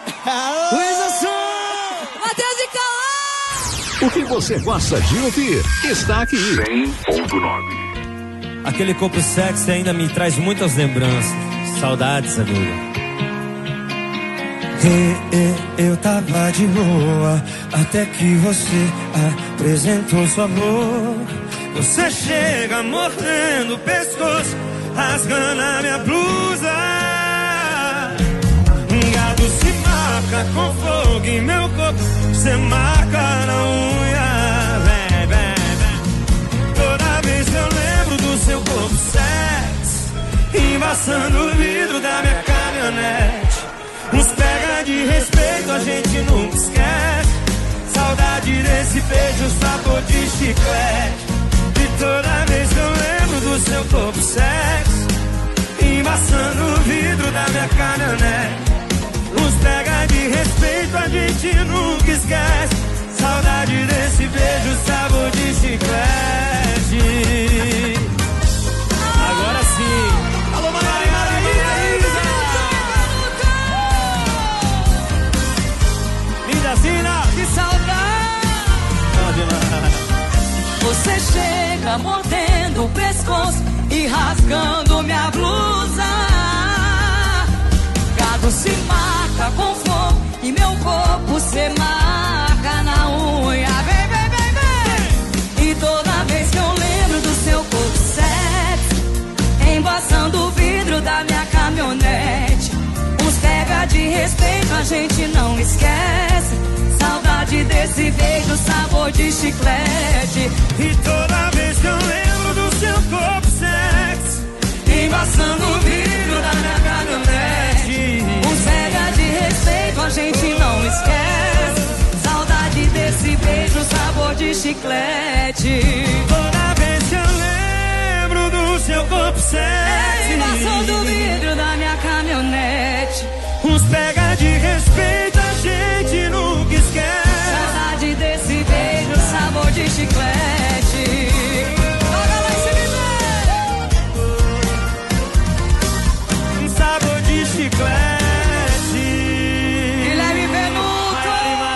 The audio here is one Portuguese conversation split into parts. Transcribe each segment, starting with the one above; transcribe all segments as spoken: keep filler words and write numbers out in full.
Luísa Som! Matheus e Cauã! O que você gosta de ouvir está aqui. cem ponto nove. Aquele corpo sexy ainda me traz muitas lembranças. Saudades, amigo. Eu tava de boa até que você apresentou sua boca. Você chega mordendo o pescoço, rasgando a minha blusa. Um gado se marca com fogo em meu corpo, você marca na unha. Vem, vem, vem. Toda vez que eu lembro do seu corpo sexy, embaçando o vidro da minha caminhonete. Uns pega de respeito, a gente nunca esquece. Saudade desse beijo, sabor de chiclete. E toda vez que eu lembro do seu corpo sexy, embaçando o vidro da minha caminhonete. Uns pega de respeito, a gente nunca esquece. Saudade desse beijo, sabor de chiclete. Agora sim. Alô, Maraíra, Zina, que saudade! Você chega mordendo o pescoço e rasgando minha blusa. Gado se marca com fogo e meu corpo se marca na unha. Vem, vem, vem, vem! E toda vez que eu lembro do seu corpo sexy, embaçando o vidro da minha caminhonete. Uns pega de respeito, a gente não esquece. Saudade desse beijo, sabor de chiclete. E toda vez que eu lembro do seu corpo sexy, embaçando o vidro da minha caminhonete. Uns pega de respeito, a gente não esquece. Saudade desse beijo, sabor de chiclete. Toda vez que eu lembro do seu corpo sexy, embaçando o vidro da minha caminhonete. Uns pega de respeito, a gente nunca esquece. Saudade desse beijo, sabor de chiclete. Joga lá em cima. Sabor de chiclete. Guilherme Benuto.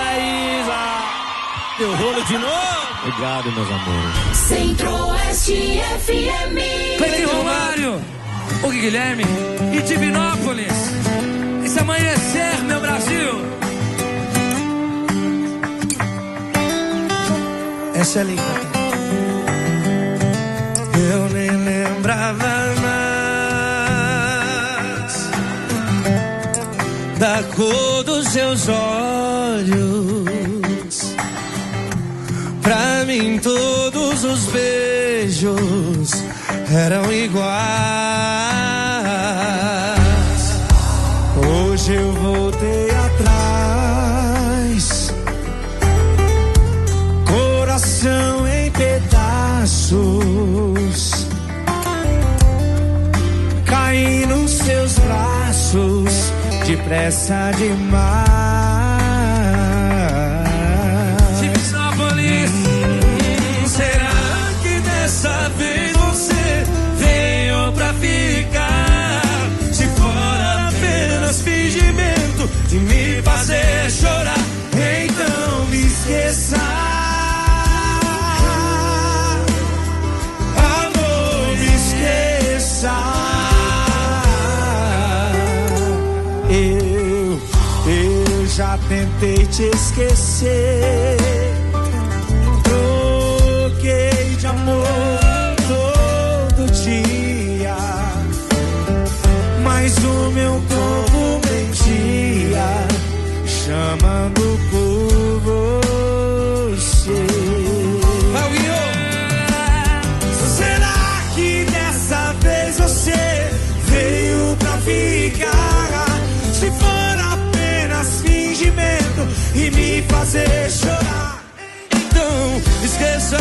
Deu rolo de novo. Obrigado, meus amores. Centro-Oeste F M. Cleiton Romário, o Guilherme e Divinópolis. Esse amanhecer, meu Brasil. Essa é linda. Eu nem lembrava mais da cor dos seus olhos. Pra mim todos os beijos eram iguais. Hoje eu voltei atrás, coração em pedaços, caí nos seus braços, depressa demais. Divinópolis. Hum, será que dessa vez você veio pra ficar? Se for apenas fingimento de me fazer chorar, então me esqueça. Amor, me esqueça. Eu, eu já tentei te esquecer. Troquei de amor todo dia, mas o meu corpo mentia, chamando por você. Será que dessa vez você veio pra ficar? Se for apenas fingimento e me fazer chorar, então esqueça.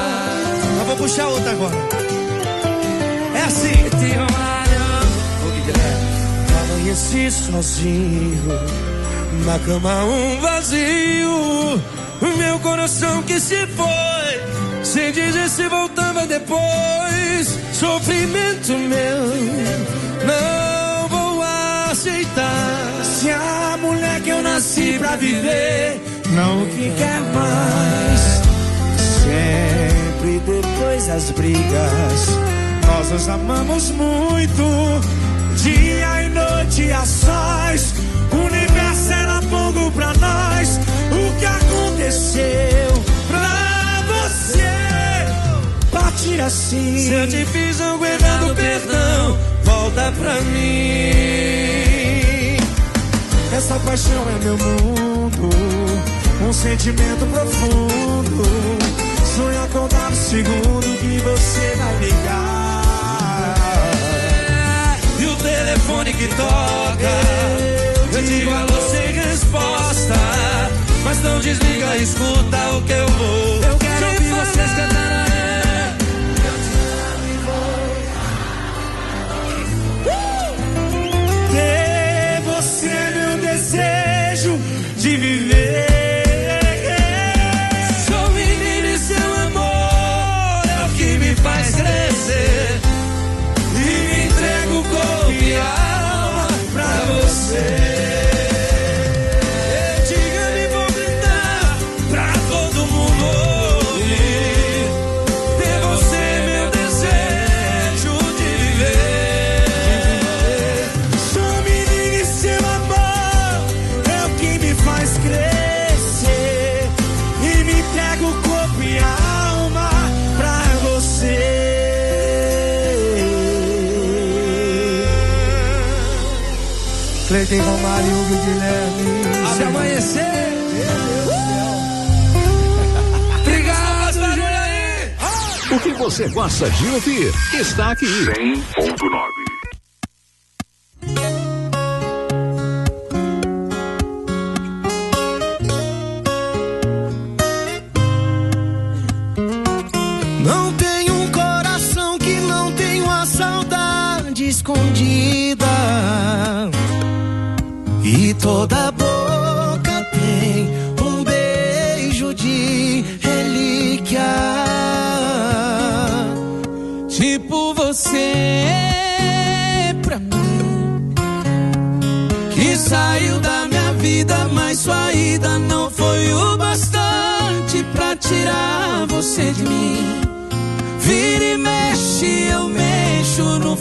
Puxar outra agora. É assim. amanheci sozinho, na cama um vazio. Meu coração que se foi, sem dizer se voltava depois. Sofrimento meu, não vou aceitar. Se a mulher que eu nasci pra viver não que quer mais. Sempre depois das brigas, nós nos amamos muito. Dia e noite a sós, o universo era fogo pra nós. O que aconteceu pra você partir assim? Se eu te fiz algo errado, perdão, volta pra mim. Essa paixão é meu mundo, um sentimento profundo. Sonho acordar no segundo que você vai ligar. E o telefone que toca, eu digo alô sem resposta. Mas não desliga, escuta o que eu vou. Eu quero ouvir vocês cantar. Ter você é meu desejo de viver. Sou menino e seu amor é o que me faz crescer. E me entrego o corpo e a alma pra você. Cleiton Romário, Hugo Guilherme. Até amanhecer. Obrigado, Juliane. O que você gosta de ouvir está aqui. cem ponto nove. Não tenho um coração que não tenha a saudade escondida. E toda boca tem um beijo de relíquia. Tipo você pra mim, que saiu da minha vida, mas sua ida não foi o bastante pra tirar você de mim. Vira e mexe, eu mexo no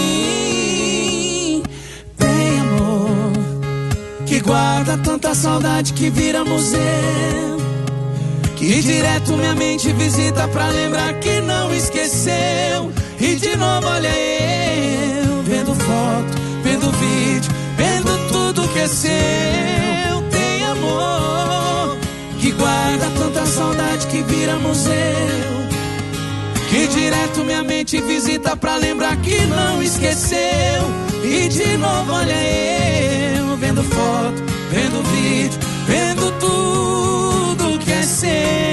fim. Tem amor que guarda tanta saudade que vira museu, que direto minha mente visita pra lembrar que não esqueceu. E de novo olha eu, vendo foto, vendo vídeo, vendo tudo que é seu. Tem amor que guarda tanta saudade que vira museu, que direto minha mente visita pra lembrar que não esqueceu. E de novo olha eu, vendo foto, vendo vídeo, vendo tudo que é seu.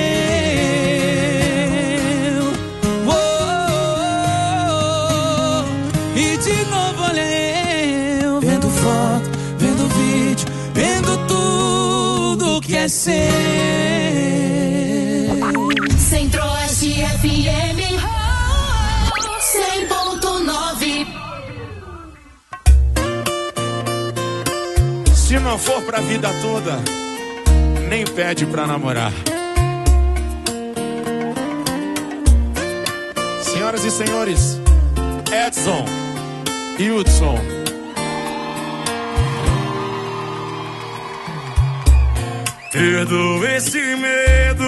Oh, oh, oh. E de novo olha eu, vendo foto, vendo vídeo, vendo tudo que é seu. Centro-Oeste F M cem ponto nove. Se não for pra vida toda, nem pede pra namorar. Senhoras e senhores, Edson e Hudson. Perdoa esse medo,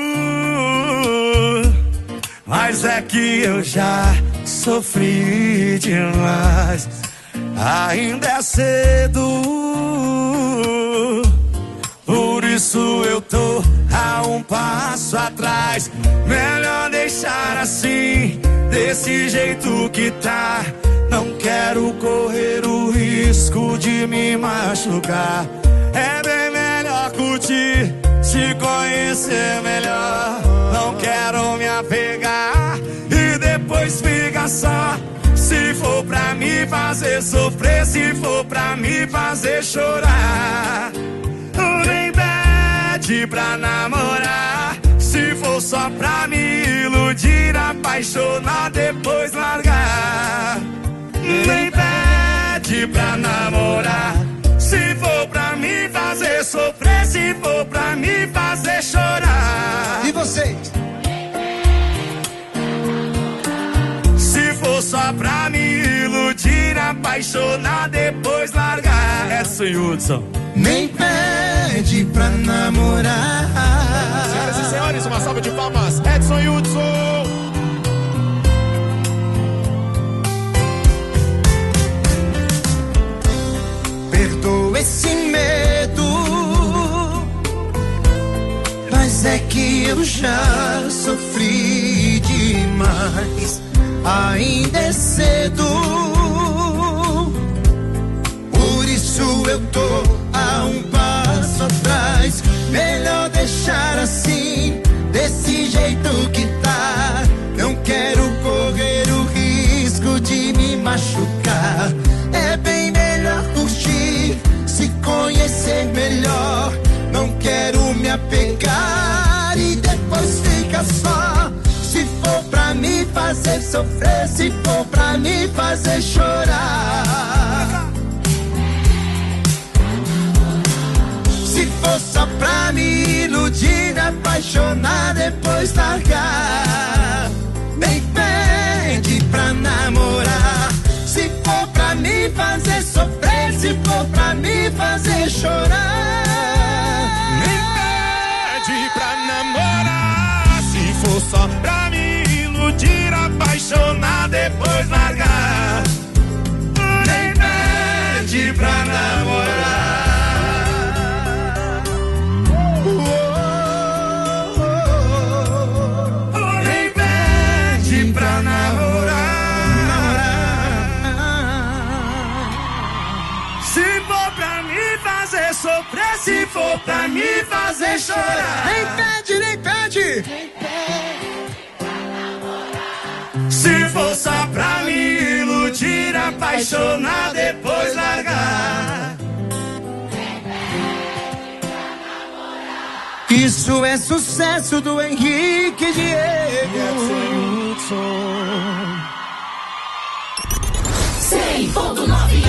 mas é que eu já sofri demais. Ainda é cedo, por isso eu tô a um passo atrás. Melhor deixar assim, desse jeito que tá. Não quero correr o risco de me machucar. É bem melhor curtir, se conhecer melhor. Não quero me apegar e depois ficar só. Se for pra mim me fazer sofrer, se for pra me fazer chorar. Nem pede pra namorar, se for só pra me iludir, apaixonar, depois largar. Nem pede pra namorar, se for pra me fazer sofrer, se for pra me fazer chorar. E vocês? Se for só pra me iludir, apaixonar, depois largar. Edson Hudson. Nem pede pra namorar. Senhoras e senhores, uma salva de palmas. Edson Hudson. Perdoa esse medo, mas é que eu já sofri demais. Ainda é cedo, por isso eu tô a um passo atrás. Melhor deixar assim, desse jeito que tá. Não quero correr o risco de me machucar. É bem melhor curtir, se conhecer melhor. Não quero me apegar e depois fica só. Se for pra me fazer sofrer, se for pra me fazer chorar. Se for só pra me iludir, apaixonar, depois largar. Nem pede pra namorar, se for pra me fazer sofrer, se for pra me fazer chorar. Nem pede pra namorar, se for só pra me iludir, apaixonar, depois largar. Nem pede pra namorar. Nem pede pra namorar. Se for pra me fazer sofrer, se for pra me fazer chorar. Nem pede, nem pede. Se for só pra me iludir, apaixonar, depois largar. Isso é sucesso do Henrique Diego. cem ponto nove.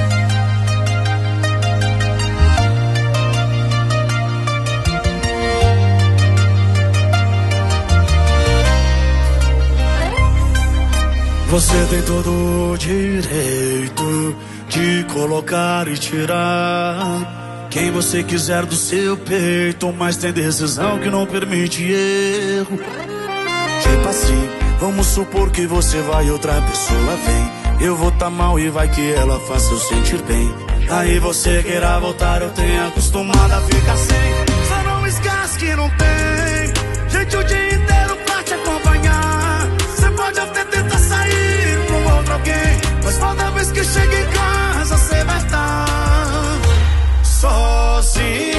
Você tem todo o direito de colocar e tirar quem você quiser do seu peito, mas tem decisão que não permite erro. Tipo assim, vamos supor que você vai e outra pessoa vem. Eu vou tá mal e vai que ela faça eu sentir bem. Aí você queira voltar, eu tenho acostumado a ficar sem. Só não esquece que não tem gente o dia inteiro pra te acompanhar. Você pode até tentar sair com outro alguém, mas toda vez que chega em casa você vai estar sozinha.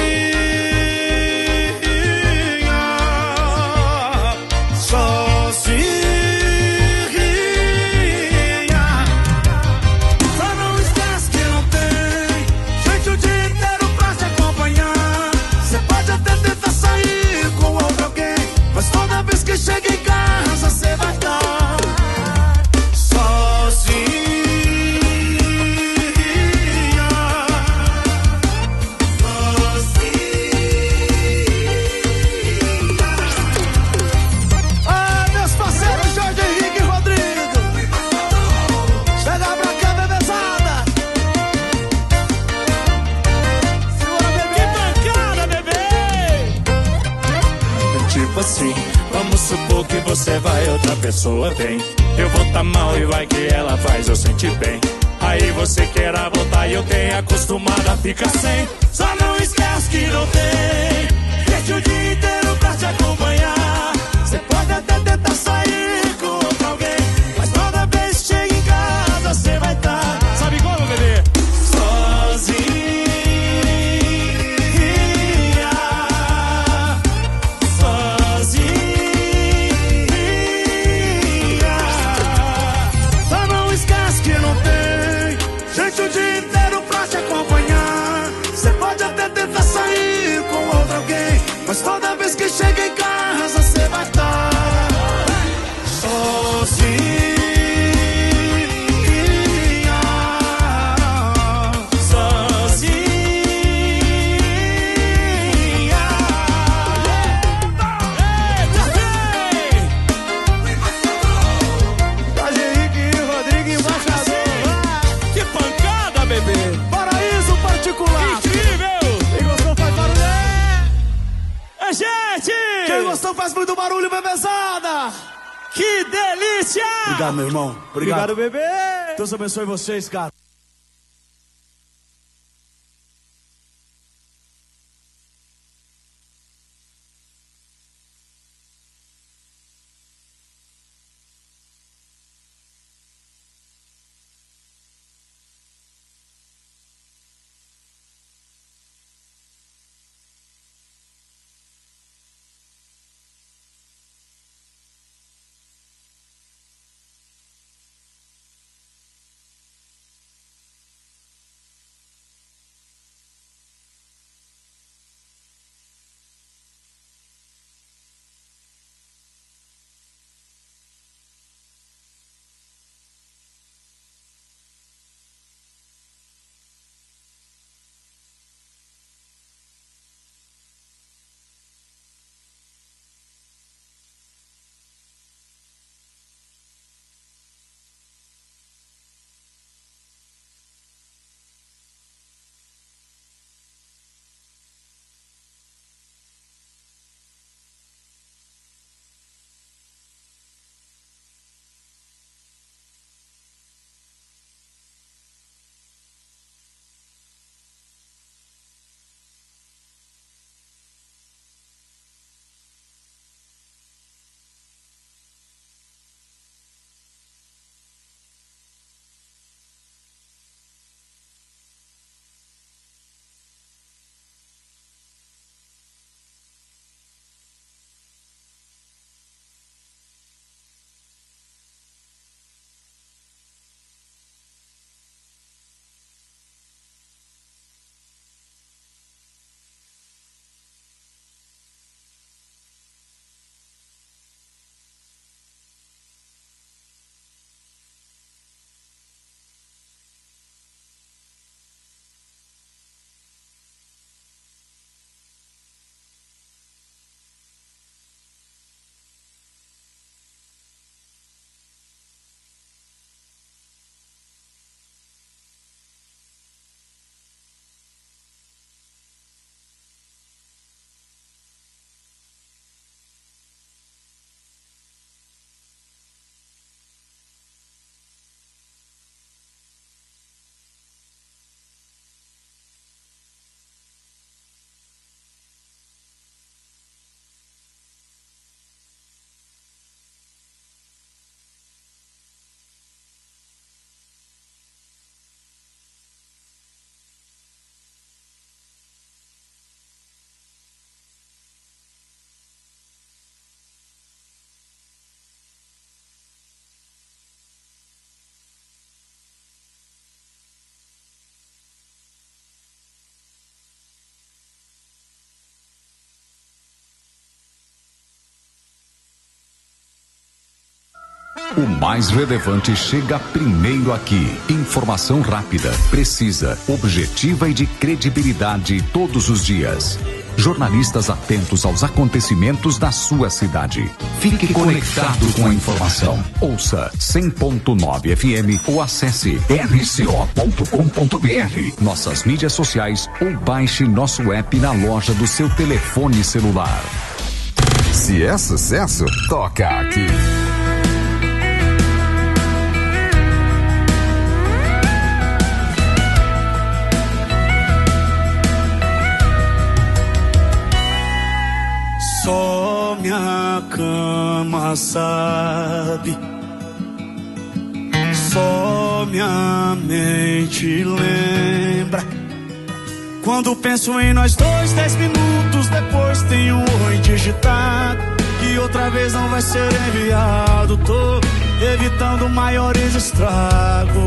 Sozinha. Só não esquece que não tem gente o dia inteiro pra te acompanhar. Você pode até tentar sair com outro alguém, mas toda vez que chega em casa você vai estar sozinha. Ah, meus parceiros Jorge Henrique e Rodrigo, chega pra cá, bebezada. Segura, bebê. Que bancada, bebê! Tipo assim, vamos supor que você vai, outra pessoa vem. Eu vou tá mal e vai que ela faz eu sentir bem. Aí você queira voltar e eu tenho acostumado a ficar sem. Só não esquece que não tem gente o dia inteiro pra te acompanhar. Você pode até tentar sair com outro alguém, mas toda vez que chega em casa você vai estar, sabe como, bebê? Sozinha. Sozinha. Só não esquece que não tem Mas toda vez que chega em casa cê vai estar sozinho. Faz muito barulho, bebezada! Que delícia! Obrigado, meu irmão. Obrigado, Obrigado, bebê! Deus abençoe vocês, cara. O mais relevante chega primeiro aqui. Informação rápida, precisa, objetiva e de credibilidade todos os dias. Jornalistas atentos aos acontecimentos da sua cidade. Fique conectado com a informação. Ouça cem ponto nove F M ou acesse r c o ponto com ponto b r. Nossas mídias sociais ou baixe nosso app na loja do seu telefone celular. Se é sucesso, toca aqui. Só minha cama sabe, só minha mente lembra. Quando penso em nós dois, dez minutos depois tem um oi digitado, que outra vez não vai ser enviado. Tô evitando maiores estragos.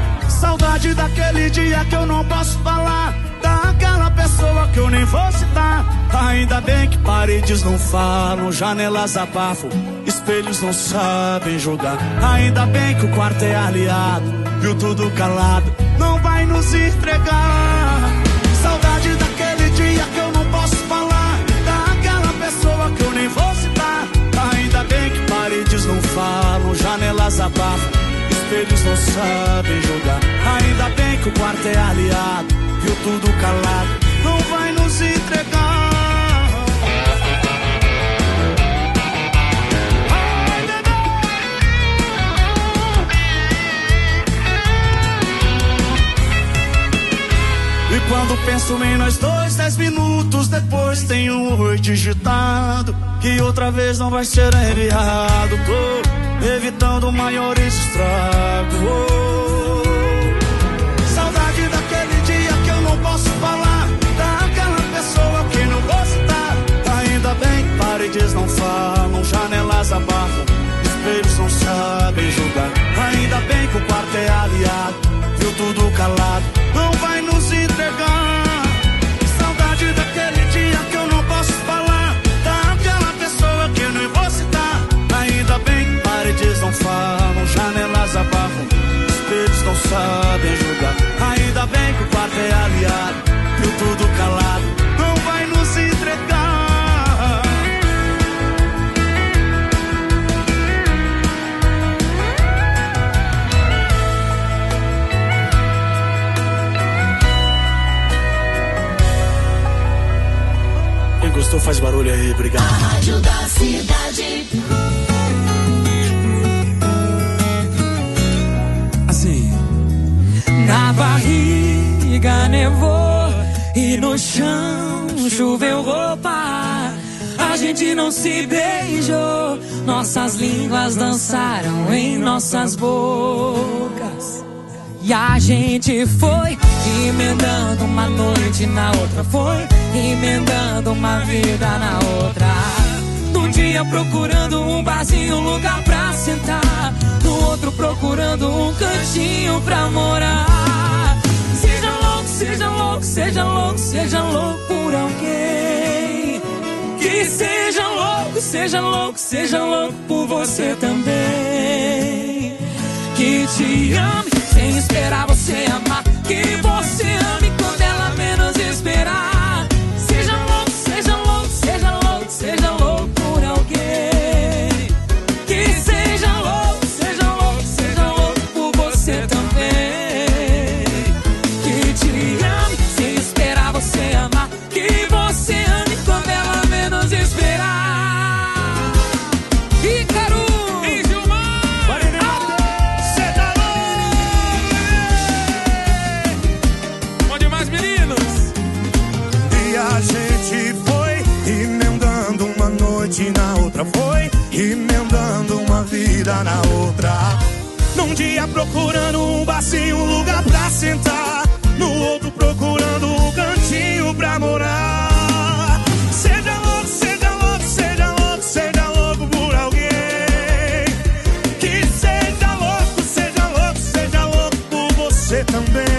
Saudade daquele dia que eu não posso falar, daquela pessoa que eu nem vou citar. Ainda bem que paredes não falam, janelas abafam, espelhos não sabem jogar. Ainda bem que o quarto é aliado, viu tudo calado, não vai nos entregar. Saudade daquele dia que eu não posso falar, daquela pessoa que eu nem vou citar. Ainda bem que paredes não falam, janelas abafam, espelhos não sabem jogar. Ainda bem que o quarto é aliado, viu tudo calado, não vai nos entregar. E quando penso em nós dois, dez minutos depois tem um oi digitado, que outra vez não vai ser enviado. Tô evitando maiores estragos. Saudade daquele dia que eu não posso falar, daquela pessoa que não vou citar. Ainda bem que paredes não falam, janelas abafam, espelhos não sabem julgar. Ainda bem que o quarto é aliado, viu tudo calado, não vai nos entregar. Saudade daquele dia que eu não posso falar, daquela pessoa que eu nem vou citar. Ainda bem que paredes não falam, janelas abafam, espelhos não sabem julgar. Ainda bem que o quarto é aliado, viu tudo calado, não vai nos entregar. Quem gostou faz barulho aí, obrigado. A Rádio da Cidade. Assim. Na barriga nevou e no chão choveu roupa. A gente não se beijou, nossas línguas dançaram em nossas bocas. E a gente foi emendando uma noite na outra, foi emendando uma vida na outra. Num dia procurando um barzinho, um lugar pra sentar, no outro procurando um cantinho pra morar. Seja louco, seja louco, seja louco, seja louco por alguém. Que seja louco, seja louco, seja louco por você também. Que te ame sem esperar você amar, que você ame quando ela menos esperar. Seja louco, seja louco, seja louco, seja louco por alguém. Que seja louco, seja louco, seja louco por você também. Que te ame sem esperar você amar, que você ame quando ela menos esperar. Ícaro! A gente foi emendando uma noite na outra, foi emendando uma vida na outra. Num dia procurando um barzinho, um lugar pra sentar, no outro procurando um cantinho pra morar. Seja louco, seja louco, seja louco, seja louco por alguém. Que seja louco, seja louco, seja louco por você também.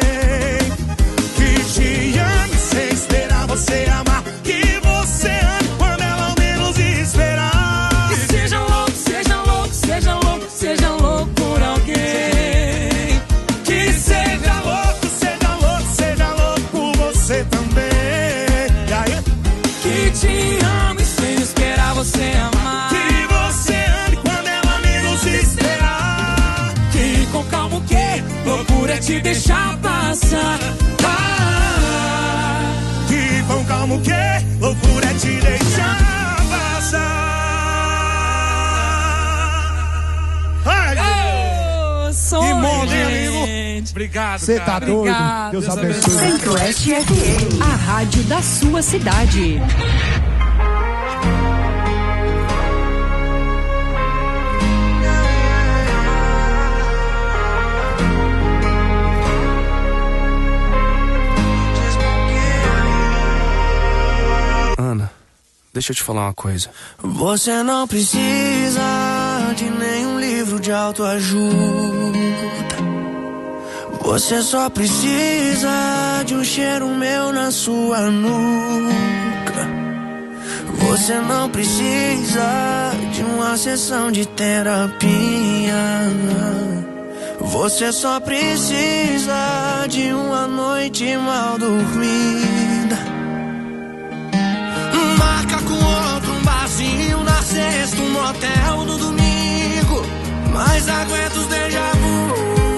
Você amar, que você ame quando ela menos esperar. Que seja louco, seja louco, seja louco, seja louco por alguém. Que seja louco, seja louco, seja louco por você também. E aí? Que te ame sem esperar você amar. Que você ame quando ela menos esperar. Que com calma o que? Loucura é te deixar passar. Com calma o que? Loucura é te deixar passar. Ai, oh, som, que monte, amigo. Obrigado, Você tá doido? Obrigado. Deus, Deus abençoe. Centro-Oeste F M, a rádio da sua cidade. Ana, deixa eu te falar uma coisa. Você não precisa de nenhum livro de autoajuda. Você só precisa de um cheiro meu na sua nuca. Você não precisa de uma sessão de terapia. Você só precisa de uma noite mal dormida. Marca com outro um barzinho na sexta, um motel no domingo. Mas aguenta os déjà vu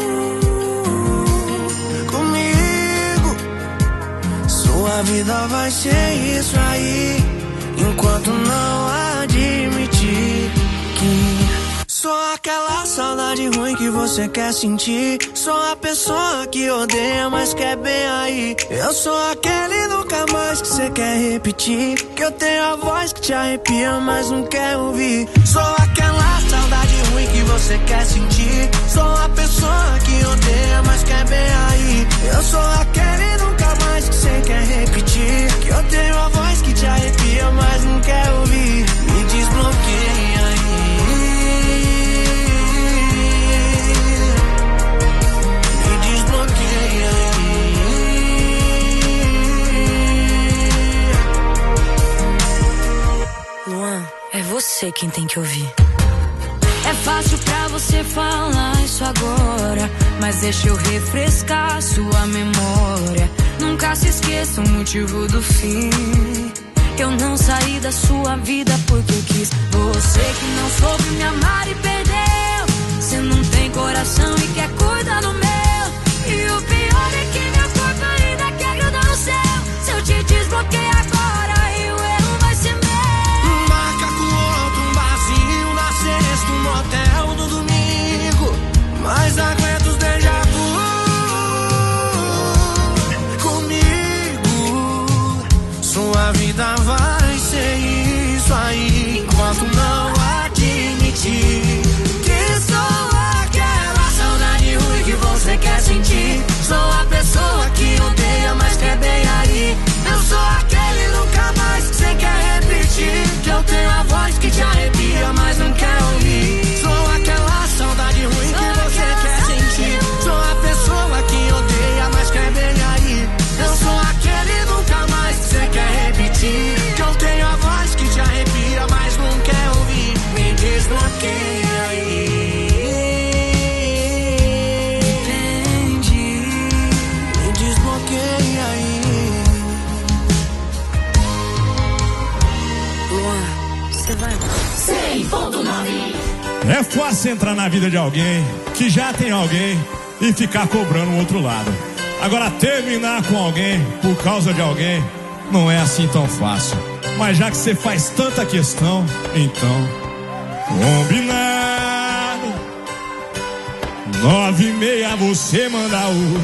comigo. Sua vida vai ser isso aí, enquanto não admitir que só aquela saudade ruim que você quer sentir. Sou a pessoa que odeia, mas quer bem aí. Eu sou aquele nunca mais que você quer repetir. Que eu tenho a voz que te arrepia, mas não quer ouvir. Sou aquela saudade ruim que você quer sentir. Sou a pessoa que odeia, mas quer bem aí. Eu sou aquele nunca mais que você quer repetir. Que eu tenho a voz que te arrepia, mas não quer ouvir. Me desbloqueia aí. É você quem tem que ouvir. É fácil pra você falar isso agora, mas deixa eu refrescar sua memória. Nunca se esqueça o motivo do fim. Eu não saí da sua vida porque eu quis. Você que não soube me amar e perdeu. Você não tem coração e quer cuidar do meu. E o pior é que meu corpo ainda quer grudar no céu. Se eu te desbloquear agora e o erro vai ser meu. Um motel no domingo, mas aguenta os déjà vu comigo. Sua vida vai ser isso aí, enquanto não admitir que sou aquela saudade ruim que você quer sentir. Sou a pessoa que odeia, mas quer bem aí. Eu sou aquele nunca mais que você quer repetir. Que eu tenho a voz que te arrepia, mas não quer ouvir. Sou aquela saudade ruim que você quer sentir. Sou a pessoa que odeia, mas quer bem aí. Eu sou aquele nunca mais que você quer repetir. Que eu tenho a voz que te arrepia, mas não quer ouvir. Me desbloqueia aí. Entendi. Me desbloqueia aí. Você vai cem ponto nove. É fácil entrar na vida de alguém que já tem alguém e ficar cobrando o outro lado. Agora, terminar com alguém por causa de alguém não é assim tão fácil. Mas já que você faz tanta questão, então combinado. Nove e meia você manda o.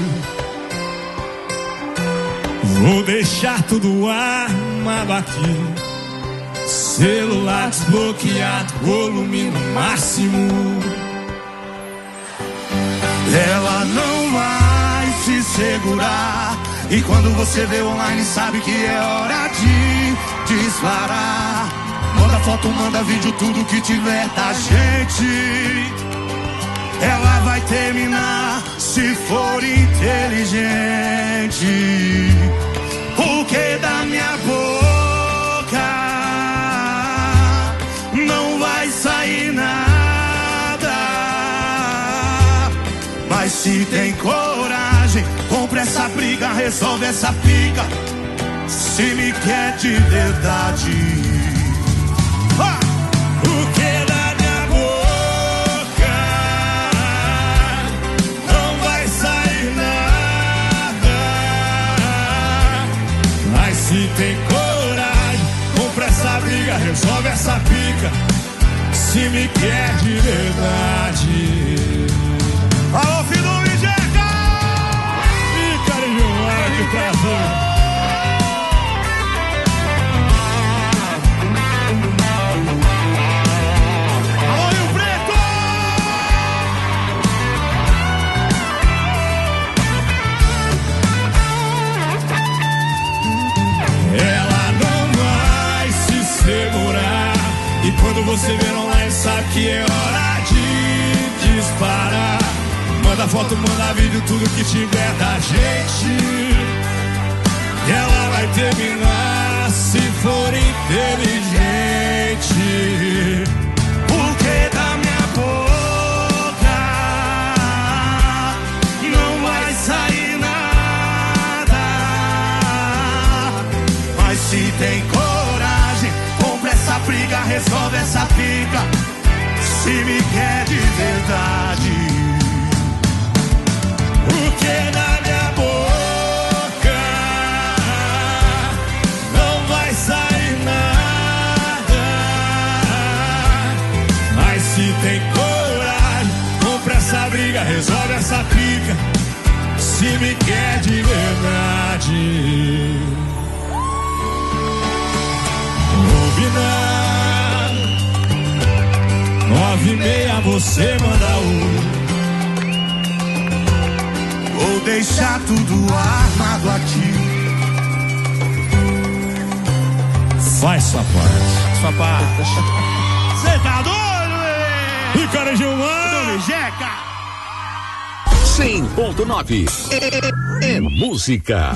Vou deixar tudo armado aqui. Celular desbloqueado, volume no máximo. Ela não vai se segurar. E quando você vê online sabe que é hora de disparar. Manda foto, manda vídeo, tudo que tiver da gente. Ela vai terminar se for inteligente. Porque da minha boca não vai sair nada. Mas se tem coragem, compra essa briga, resolve essa pica. Se me quer de verdade. Ah! O que da minha boca não vai sair nada. Mas se tem coragem, compra essa briga, resolve essa pica. Se me quer de verdade. Alô, filho do Mijeca! Ih, carinho, olha que prazer. Alô, Rio Preto! Ela não vai se segurar. E quando você vê online sabe que é hora de disparar. Manda foto, manda vídeo, tudo que tiver da gente. E ela vai terminar se for inteligente. Porque da minha boca não vai sair nada. Mas se tem coragem, compra essa briga, resolve essa pica. Se me quer de verdade. Porque da minha boca não vai sair nada. Mas se tem coragem, compra essa briga, resolve essa pica. Se me quer de verdade. Combinado. Nove e meia você manda um. Vou deixar tudo armado aqui. Faz sua parte. Sua parte. Cê tá doido, velho? Ricardo Gilmar. Jeca. cem ponto nove é, é música.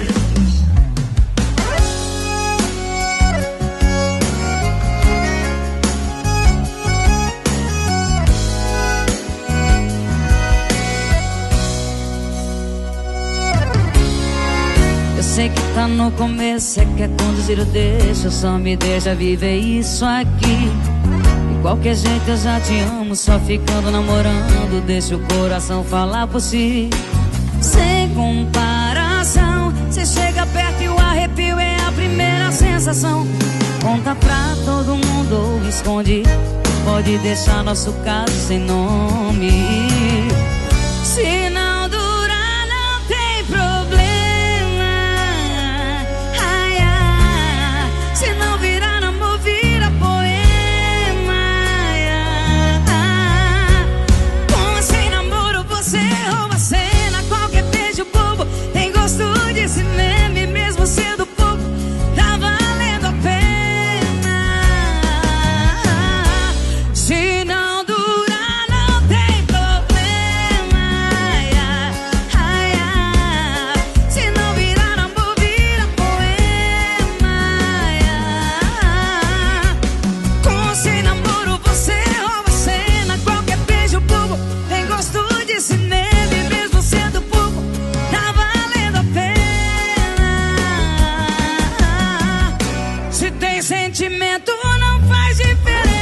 Eu sei que tá no começo, cê quer conduzir o deixa, só me deixa viver isso aqui. De qualquer jeito eu já te amo, só ficando namorando, deixa o coração falar por si. Sem comparação, cê chega perto e o arrepio é a primeira sensação. Conta pra todo mundo ou esconde, pode deixar nosso caso sem nome. Se não durar, não tem problema. Ai, ai. Se não virar amor, vira poema. Ai, ai. Com ou sem namoro, você rouba a cena. Qualquer beijo bobo tem gosto de cinema. E mesmo sendo pouco, tá valendo a pena. Se não durar, não tem problema. Ai, ai, ai. Se não virar amor, vira poema. Ai, ai. Com ou sem namoro, você rouba a cena. Qualquer beijo bobo tem gosto de cinema. E mesmo sendo pouco, tá valendo a pena. Se tem sentimento, não faz diferença.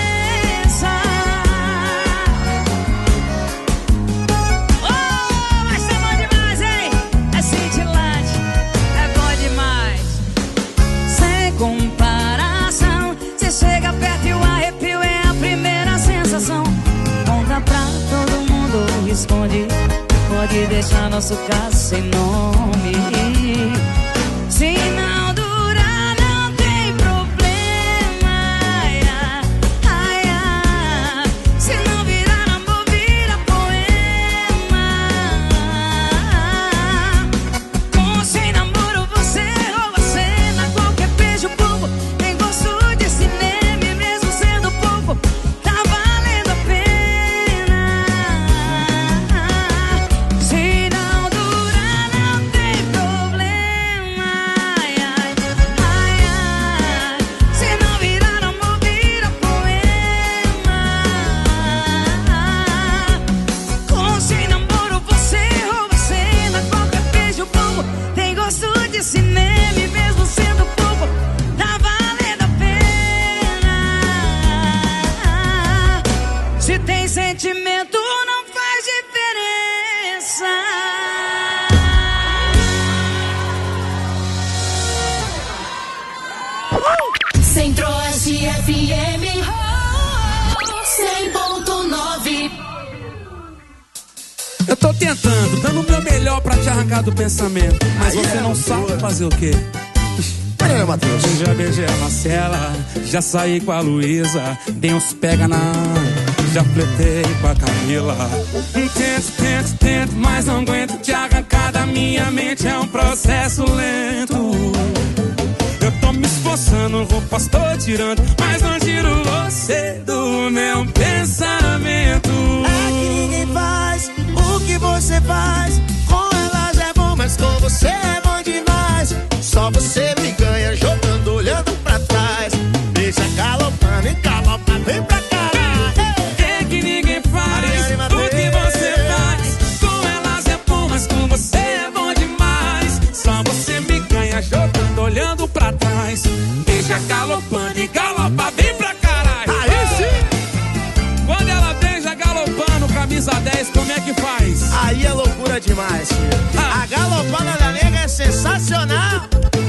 Oh, mas tá bom demais, hein? É cintilante, é bom demais. Sem comparação, cê chega perto e o arrepio é a primeira sensação. Conta pra todo mundo ou esconde, pode deixar nosso caso sem nome. Se não durar, não tem problema. Ai, ai, ai. Se não virar amor, vira poema. Com ou sem namoro, você rouba a cena. Qualquer beijo bobo tem gosto de cinema. E mesmo sendo pouco, tá valendo a pena. Se não durar, não tem problema. Ai, ai, ai, ai. Se não virar amor, vira poema. Com ou sem namoro, você rouba a cena. Qualquer beijo bobo tem gosto de cinema. E mesmo sendo pouco, tá valendo a pena. Se tem sentimento, não faz diferença. Centro-Oeste F M cem ponto nove. Eu tô tentando, dando o meu melhor pra te arrancar do pensamento. Mas você não sabe fazer o quê? Olha, Matheus. Eu já beijei a Marcela, já saí com a Luísa, dei uns pega na... Já fletei com a Camila. Tento, tento, tento, mas não aguento te arrancar da minha mente. É um processo lento. Eu tô me esforçando, roupas tô tirando, mas não tiro você do meu pensamento. Aqui ninguém faz o que você faz. Com elas é bom, mas com você é bom demais. Só você me ganha jogando, olhando pra trás. demais, filho. A galopada da nega é sensacional.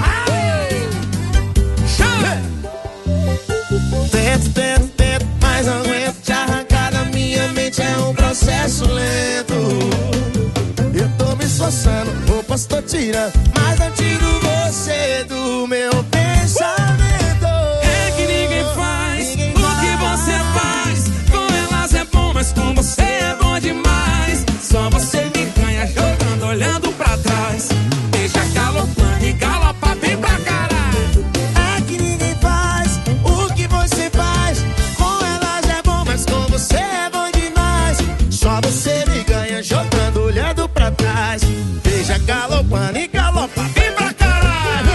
Tento, tento, tento, mas não aguento te arrancar da minha mente, é um processo lento. Eu tô me esforçando, roupas tô tirando, mas não tiro você do meu pensamento. É que ninguém faz ninguém o faz. Que você faz. Com elas é bom, mas com você é bom demais. Só você me ganha jogando, olhando pra trás. Deixa galopando e galopa bem pra caralho. É que ninguém faz o que você faz. Com elas é bom, mas com você é bom demais. Só você me ganha jogando, olhando pra trás. Deixa galopando e galopa bem pra caralho.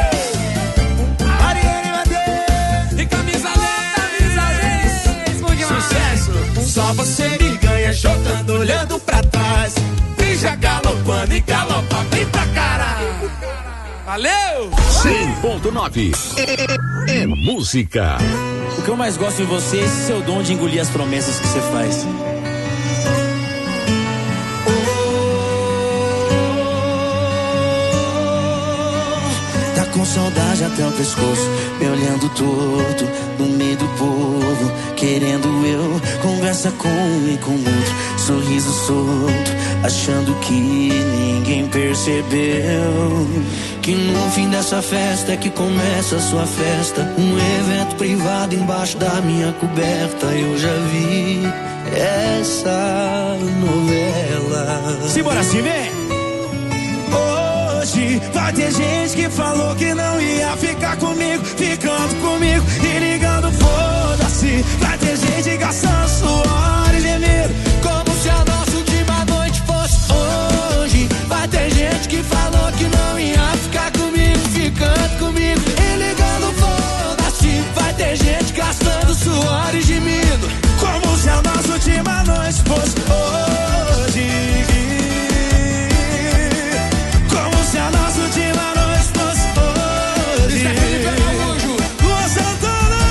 Ariane Madeira e camisa dez, sucesso. Só você me ganha jogando, olhando pra trás. Deixa galopando e galopa bem pra caralho. Valeu! cem ponto nove é, é música. O que eu mais gosto em você é esse seu dom de engolir as promessas que você faz. Tá com saudade até o pescoço, me olhando torto no meio do povo, querendo eu, conversa com um e com outro, sorriso solto, achando que ninguém percebeu que no fim dessa festa é que começa a sua festa. Um evento privado embaixo da minha coberta. Eu já vi essa novela. Simbora, sim, vem! Hoje vai ter gente que falou que não ia ficar comigo, ficando comigo e ligando foda-se. Vai ter gente gastando suor e gemido, como se a nossa última noite fosse hoje. Vai ter gente que falou que não ia ficar comigo, ficando comigo e ligando foda-se. Vai ter gente gastando suor e gemido, como se a nossa última noite fosse hoje. Como se a nossa última noite fosse hoje. Luan Santana.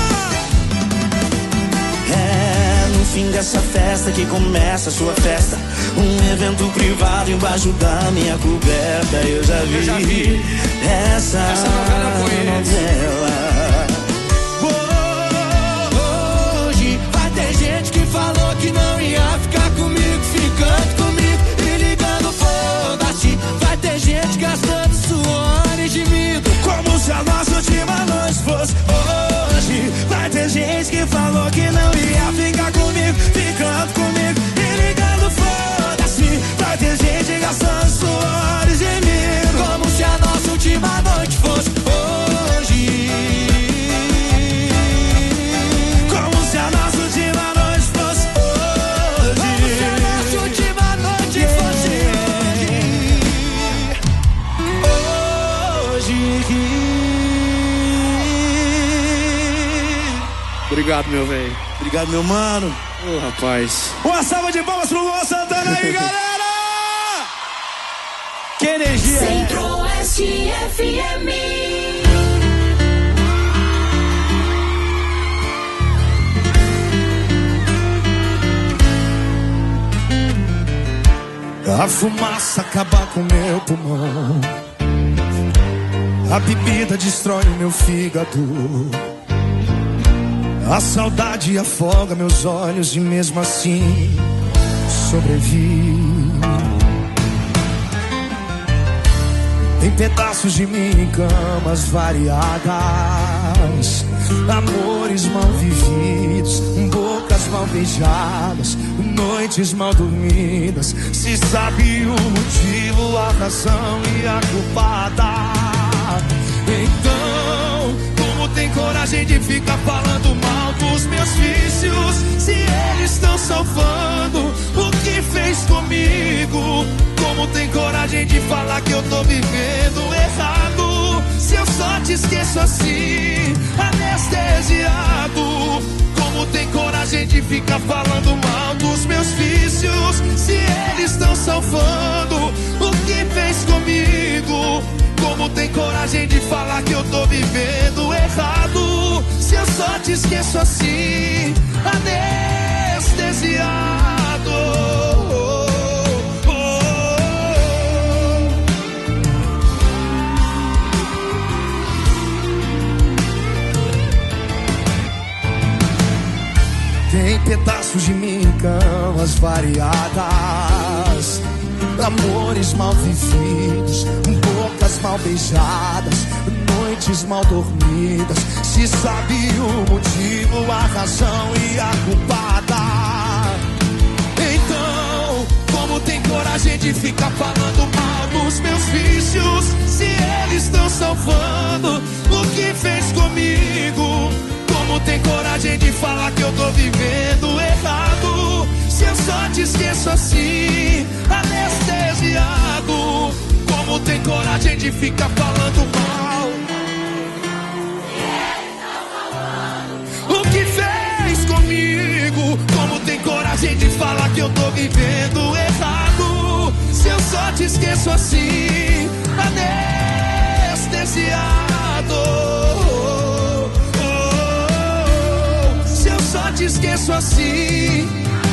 É no fim dessa festa que começa a sua festa. Um evento privado embaixo da minha coberta. Eu já vi, eu já vi. Essa, essa novela foi novela. Oh, hoje vai ter gente que falou que não ia ficar comigo, ficando comigo e ligando foda-se. Vai ter gente gastando suor e gemido, como se a nossa última noite fosse hoje. Vai ter gente que falou que não ia ficar comigo, ficando comigo e ligando foda-se. Vai ter gente gastando suor e gemido, como se a nossa última noite fosse hoje. Como se a nossa última noite fosse hoje. Como se a nossa última noite fosse hoje. Obrigado, meu velho. Obrigado, meu mano. Ô, oh, rapaz. Uma salva de palmas pro Luan Santana aí, galera! Que energia! Centro-Oeste F M. A fumaça acaba com meu pulmão, a bebida destrói o meu fígado, a saudade afoga meus olhos e mesmo assim sobrevivo. Tem pedaços de mim em camas variadas, amores mal vividos, bocas mal beijadas, noites mal dormidas. Se sabe o motivo, a razão e a culpada, então como tem coragem de ficar falando mal dos meus vícios, se eles estão salvando o que fez comigo? Como tem coragem de falar que eu tô vivendo errado, se eu só te esqueço assim, anestesiado? Como tem coragem de ficar falando mal dos meus vícios, se eles estão salvando o que fez comigo? Como tem coragem de falar que eu tô vivendo errado, se eu só te esqueço assim, anestesiado? pedaços de mim, camas variadas, amores mal vividos, bocas mal beijadas, noites mal dormidas. Se sabe o motivo, a razão e a culpada, então como tem coragem de ficar falando mal dos meus vícios, se eles estão salvando o que fez comigo? Como tem coragem de falar que eu tô vivendo errado, se eu só te esqueço assim, anestesiado? Como tem coragem de ficar falando mal o que fez comigo? Como tem coragem de falar que eu tô vivendo errado, se eu só te esqueço assim, anestesiado? Se eu só te esqueço assim.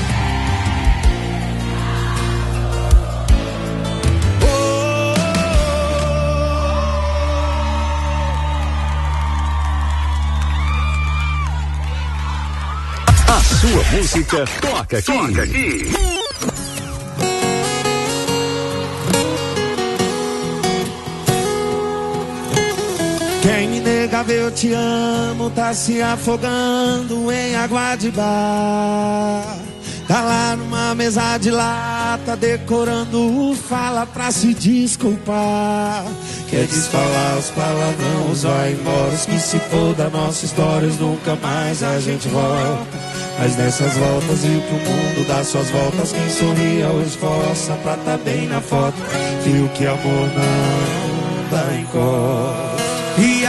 A sua música toca aqui. Toca aqui. Quem me nega ver eu te amo tá se afogando em água de bar. Tá lá numa mesa de lata decorando fala pra se desculpar. Quer desfalar os palavrões, vai embora, que se for da nossa história, nunca mais a gente volta. Mas nessas voltas viu que o mundo dá suas voltas, quem sorria ou esforça pra tá bem na foto, viu que amor não dá encosta. E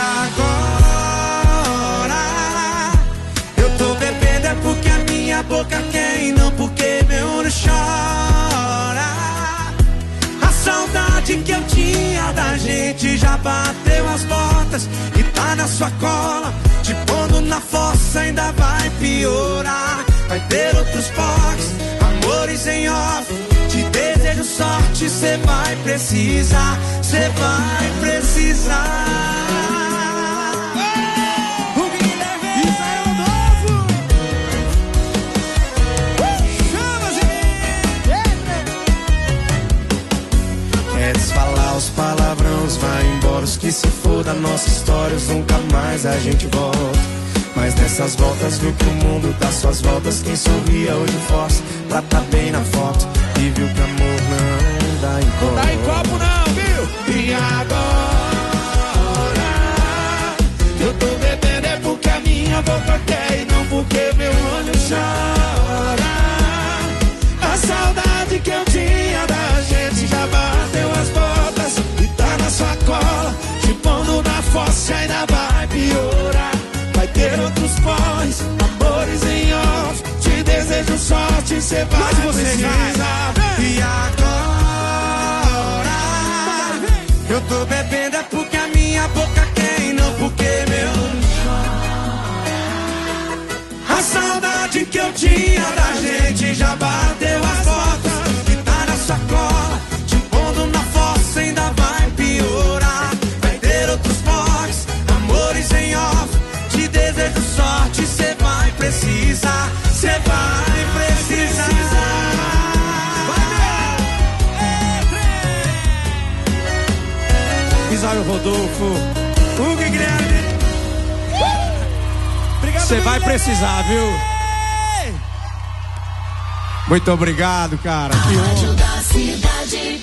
agora eu tô bebendo é porque a minha boca quer e não porque meu olho chora. A saudade que eu tinha da gente já bateu as portas e tá na sua cola, te pondo na fossa, ainda vai piorar. Vai ter outros porres, amores em off, te desejo sorte, cê vai precisar, cê vai precisar. Falar os palavrões, vai embora, os que se for da nossa história, nunca mais a gente volta. Mas nessas voltas viu que o mundo dá suas voltas, quem sorria hoje força pra tá bem na foto, e viu que amor não dá em copo. Não dá em copo não, viu? E agora eu tô bebendo é porque a minha boca quer e não porque meu olho chora. A saudade que eu tinha da gente já bateu as botas e tá na sua cola, te pondo na fossa, ainda vai piorar. Vai ter outros pós, amores em off, te desejo sorte, cê vai precisar. E agora eu tô bebendo é porque a minha boca quer e não porque meu olho chora. A saudade que eu tinha da gente já bateu as botas e tá na sua cola, te pondo na fossa, ainda vai piorar. Vai ter outros pós, amores em off, te desejo sorte, cê vai precisar, cê vai precisar. Isaio Rodolfo, Hugo e Guilherme, você vai precisar, viu? Muito obrigado, cara. Que honra. Da cidade.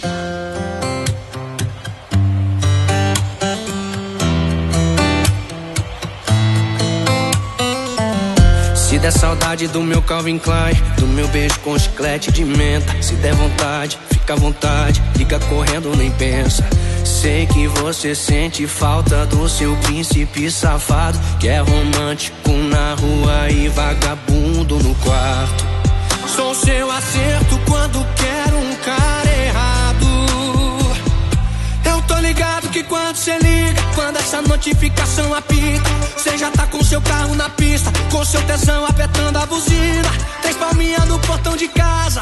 Se der saudade do meu Calvin Klein, do meu beijo com chiclete de menta, se der vontade, fica à vontade, liga correndo, nem pensa. Sei que você sente falta do seu príncipe safado, que é romântico na rua e vagabundo no quarto. Sou seu acerto quando quero um cara errado. Eu tô ligado que quando cê liga, quando essa notificação apita, cê já tá com seu carro na pista, com seu tesão apertando a buzina. Três palminhas no portão de casa,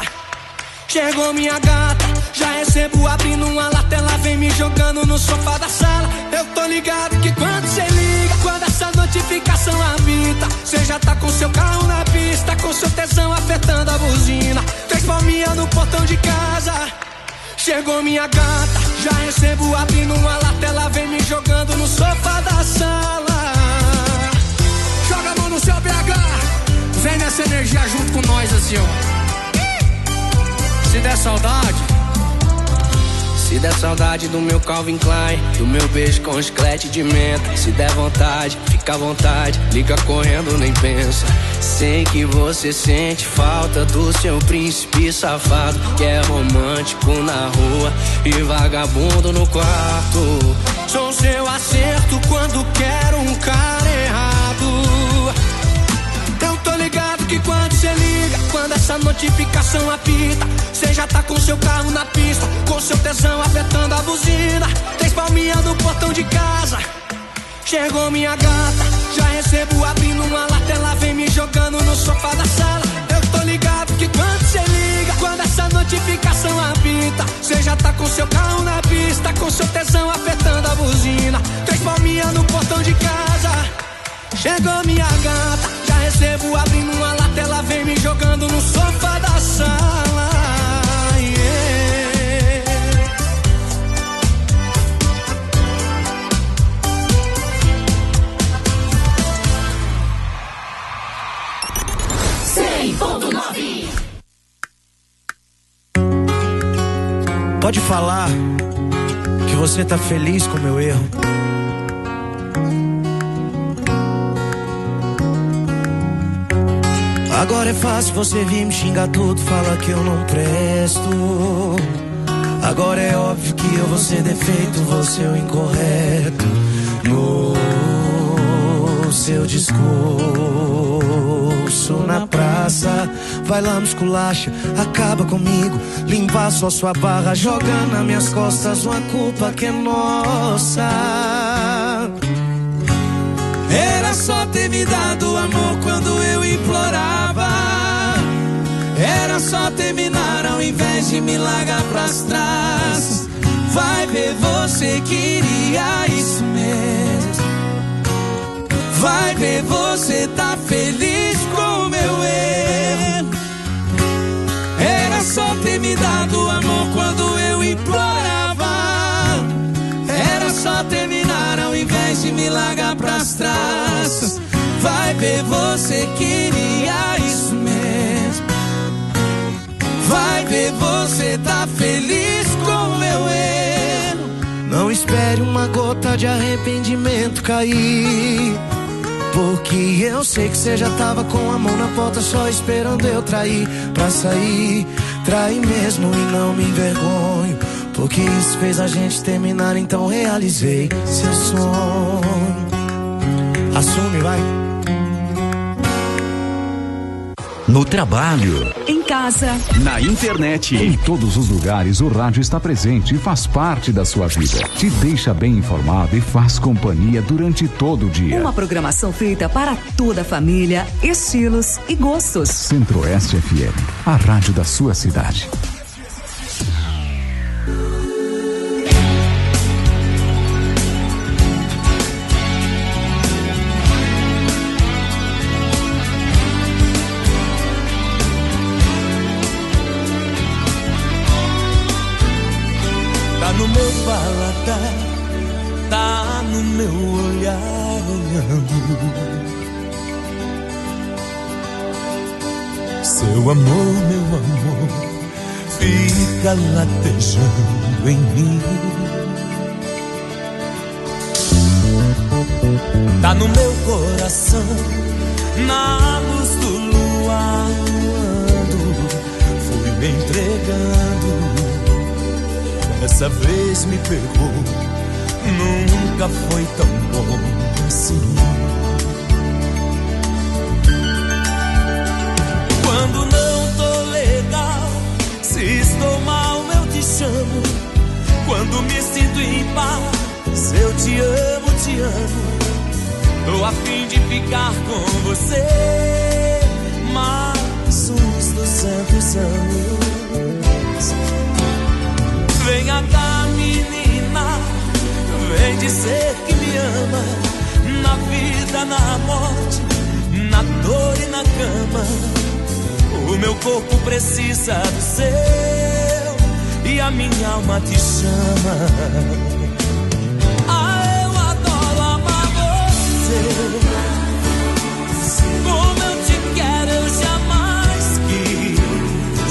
chegou minha gata, já recebo abrindo uma lata, ela vem me jogando no sofá da sala. Eu tô ligado que quando cê liga, quando essa notificação apita, cê já tá com seu carro na pista, com seu tesão apertando a buzina. Três palminhas no portão de casa. Chegou minha gata, já recebo abrindo uma lata, ela vem me jogando no sofá da sala. Joga a mão no seu B H, vem nessa energia junto com nós assim, ó. Se der saudade, se der saudade do meu Calvin Klein, do meu beijo com chiclete de menta, se der vontade, fica à vontade, liga correndo, nem pensa. Sei que você sente falta do seu príncipe safado, que é romântico na rua e vagabundo no quarto. Sou seu acerto quando quero um cara errado. Eu tô ligado que quando cê liga, quando essa notificação apita, cê já tá com seu carro na pista, com seu tesão apertando a buzina. Três palminhas no portão de casa. Chegou minha gata, já recebo abrindo uma lata, ela vem me jogando no sofá da sala. Eu tô ligado que quando cê liga, quando essa notificação apita, cê já tá com seu carro na pista, com seu tesão apertando a buzina. Três palminhas no portão de casa. Chegou minha gata, já recebo abrindo uma lata, ela vem me jogando no sofá da sala. Yeah. cem ponto nove. Pode falar que você tá feliz com o meu erro. Agora é fácil você vir me xingar tudo, fala que eu não presto. Agora é óbvio que eu vou ser defeito, vou ser o incorreto no seu discurso na praça. Vai lá, musculacha, acaba comigo, limpa só sua barra, joga nas minhas costas uma culpa que é nossa. Era só ter me dado amor quando eu implorava. Era só terminar ao invés de me largar pras trás. Vai ver, você queria isso mesmo. Vai ver, você tá feliz com o meu erro. Era só ter me dado amor quando eu implorava. Era só terminar ao invés de me largar pras traças. Vai ver, você queria isso mesmo. Vai ver, você tá feliz com o meu erro. Não espere uma gota de arrependimento cair, porque eu sei que você já tava com a mão na porta só esperando eu trair pra sair. Trair mesmo e não me envergonho, porque isso fez a gente terminar, então realizei seu sonho. Assume, vai. No trabalho, em casa, na internet, em todos os lugares o rádio está presente e faz parte da sua vida. Te deixa bem informado e faz companhia durante todo o dia. Uma programação feita para toda a família, estilos e gostos. Centro-Oeste F M, a rádio da sua cidade. No meu paladar, tá no meu olhar olhando. Seu amor, meu amor, fica latejando em mim. Tá no meu coração, na luz do luar, fui me entregando. Dessa vez me pegou, nunca foi tão bom assim. Quando não tô legal, se estou mal eu te chamo. Quando me sinto em paz, eu te amo, te amo. Tô a fim de ficar com você mais uns duzentos anos. Venha cá, menina, vem dizer que me ama, na vida, na morte, na dor e na cama. O meu corpo precisa do seu e a minha alma te chama. Ah, eu adoro amar você, como eu te quero eu jamais quis.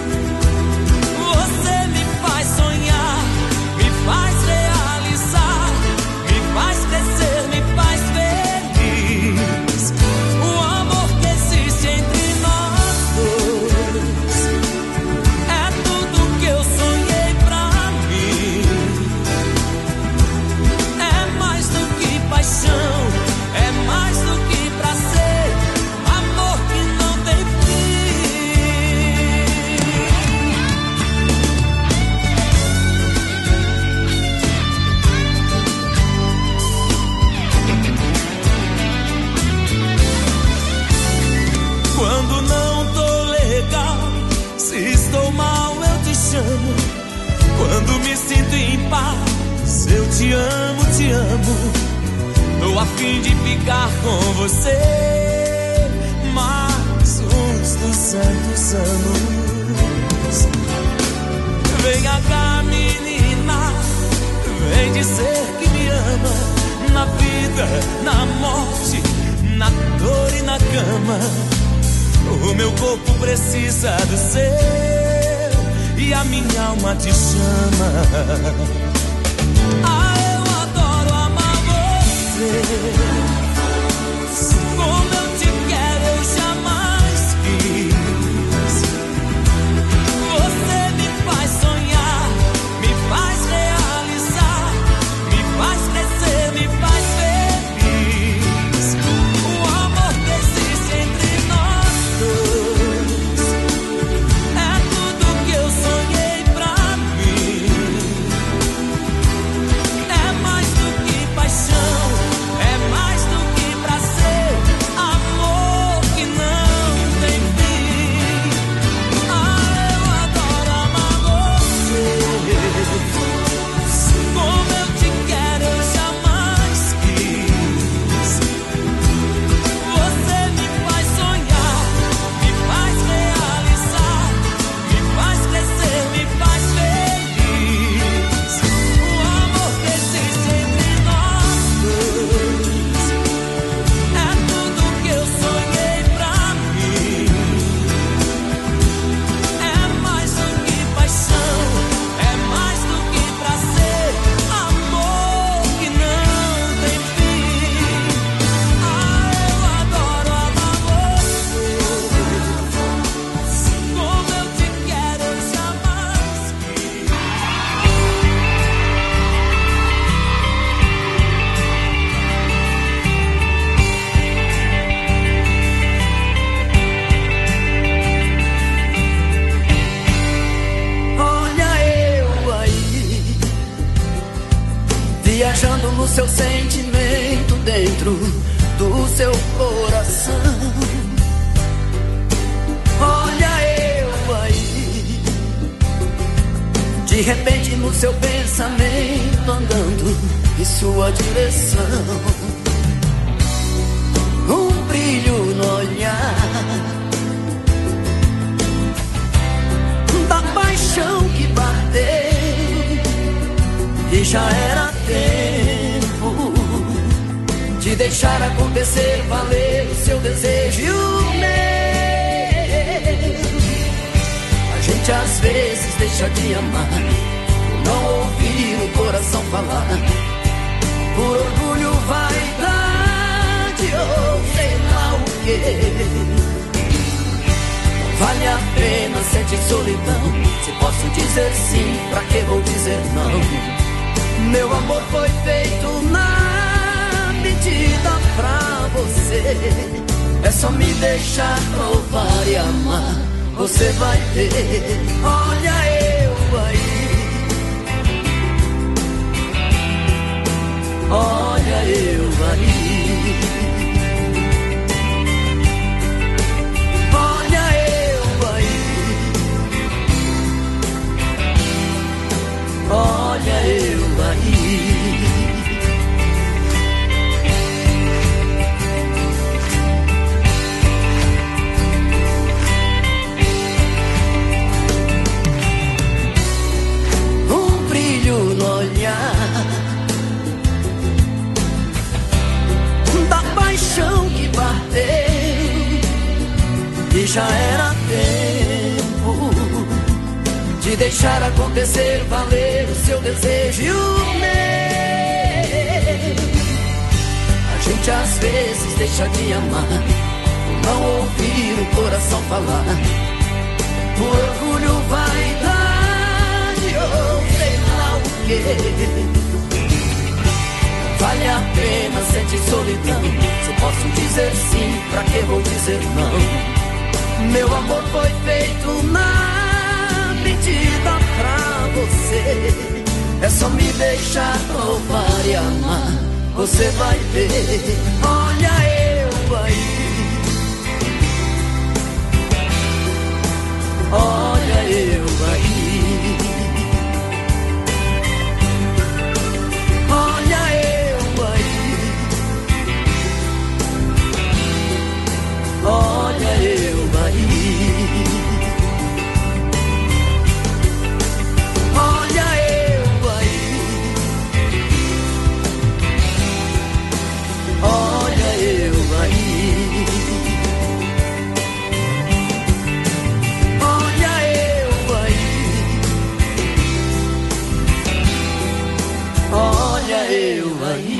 Você me faz sonhar, me faz realizar, me faz crescer, me faz feliz. O amor que existe entre nós dois é tudo que eu sonhei pra mim. É mais do que paixão, é mais do que prazer, amor que não tem Quando não tô legal, se estou mal eu te chamo. Quando me sinto em paz, eu te amo, te amo. Tô a fim de ficar com você mais uns duzentos anos. Venha cá, menina, vem dizer que me ama, na vida, na morte, na dor e na cama. O meu corpo precisa do seu e a minha alma te chama. Ah, eu adoro amar você, como eu te quero eu jamais quis. Você me faz sonhar, me faz realizar, me faz crescer, me faz feliz. O amor que existe entre nós dois é tudo que eu sonhei pra mim. É mais do que paixão, é mais do que prazer, amor que não tem fim. Ah, eu adoro amar você, como eu te quero eu jamais quis. Você me faz sonhar, me faz realizar, me faz crescer, me faz feliz. O amor que existe entre nós dois é tudo que eu sonhei pra mim. É mais do que paixão, é mais do que prazer, amor que não tem fim. Ah, eu adoro amar você, como eu te quero eu jamais quis. Olha eu aí, viajando no seu sentimento dentro do seu coração. Olha eu aí, de repente no seu pensamento andando em sua direção. Um brilho no olhar da paixão que bateu, e já era tempo de deixar acontecer, valer o seu desejo e o meu. A gente às vezes deixa de amar por não ouvir o coração falar, por orgulho, vaidade ou sei lá o quê. Vale a pena sentir solidão, se posso dizer sim, pra que vou dizer não? Meu amor foi feito na medida pra você. É só me deixar provar e amar, você vai ver. Olha eu aí, olha eu aí. Olha eu aí, já era tempo de deixar acontecer, valer o seu desejo e o meu. A gente às vezes deixa de amar por não ouvir o coração falar. Por orgulho, vaidade ou sei lá o quê. Vale a pena sentir solidão. Se eu posso dizer sim, pra que vou dizer não? Meu amor foi feito na medida pra você. É só me deixar louvar e amar. Você vai ver, olha eu aí. Olha eu aí. Olha eu aí. Olha eu aí. Olha eu aí. Olha eu aí. Olha eu aí. Olha eu aí.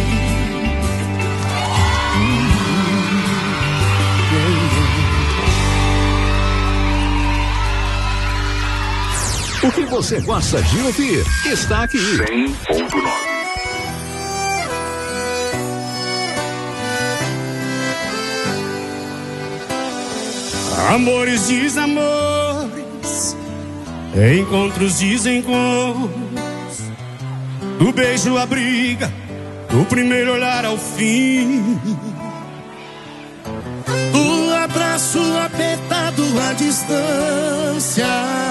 O que você gosta de ouvir está aqui. cem ponto nove. Amores, desamores, encontros, desencontros, do beijo à briga, do primeiro olhar ao fim, do abraço apertado à distância,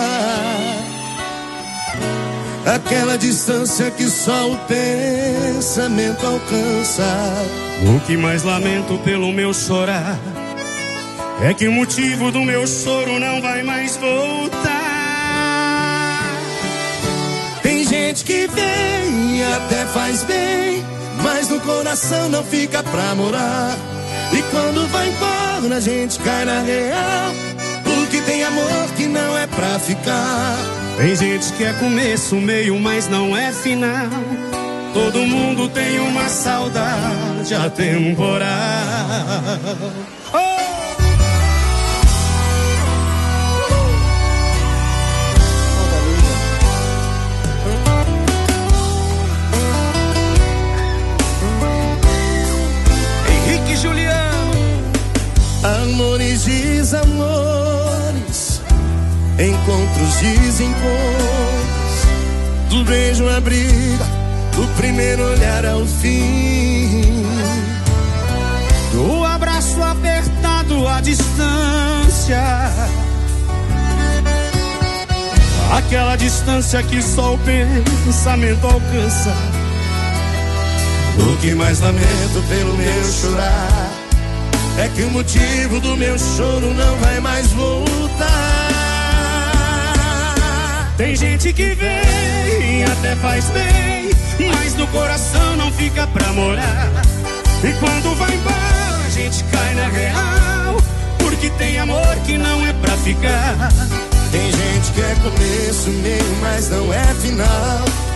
aquela distância que só o pensamento alcança. O que mais lamento pelo meu chorar é que o motivo do meu choro não vai mais voltar. Tem gente que vem e até faz bem, mas no coração não fica pra morar. E quando vai embora a gente cai na real, porque tem amor que não é pra ficar. Tem gente que é começo, meio, mas não é final. Todo mundo tem uma saudade atemporal. Oh! Amores, desamores, encontros, desencontros, do beijo à briga, do primeiro olhar ao fim, do abraço apertado à distância, aquela distância que só o pensamento alcança. O que mais lamento pelo meu chorar é que o motivo do meu choro não vai mais voltar. Tem gente que vem, até faz bem, mas no coração não fica pra morar. E quando vai embora a gente cai na real, porque tem amor que não é pra ficar. Tem gente que é começo, meio, mas não é final.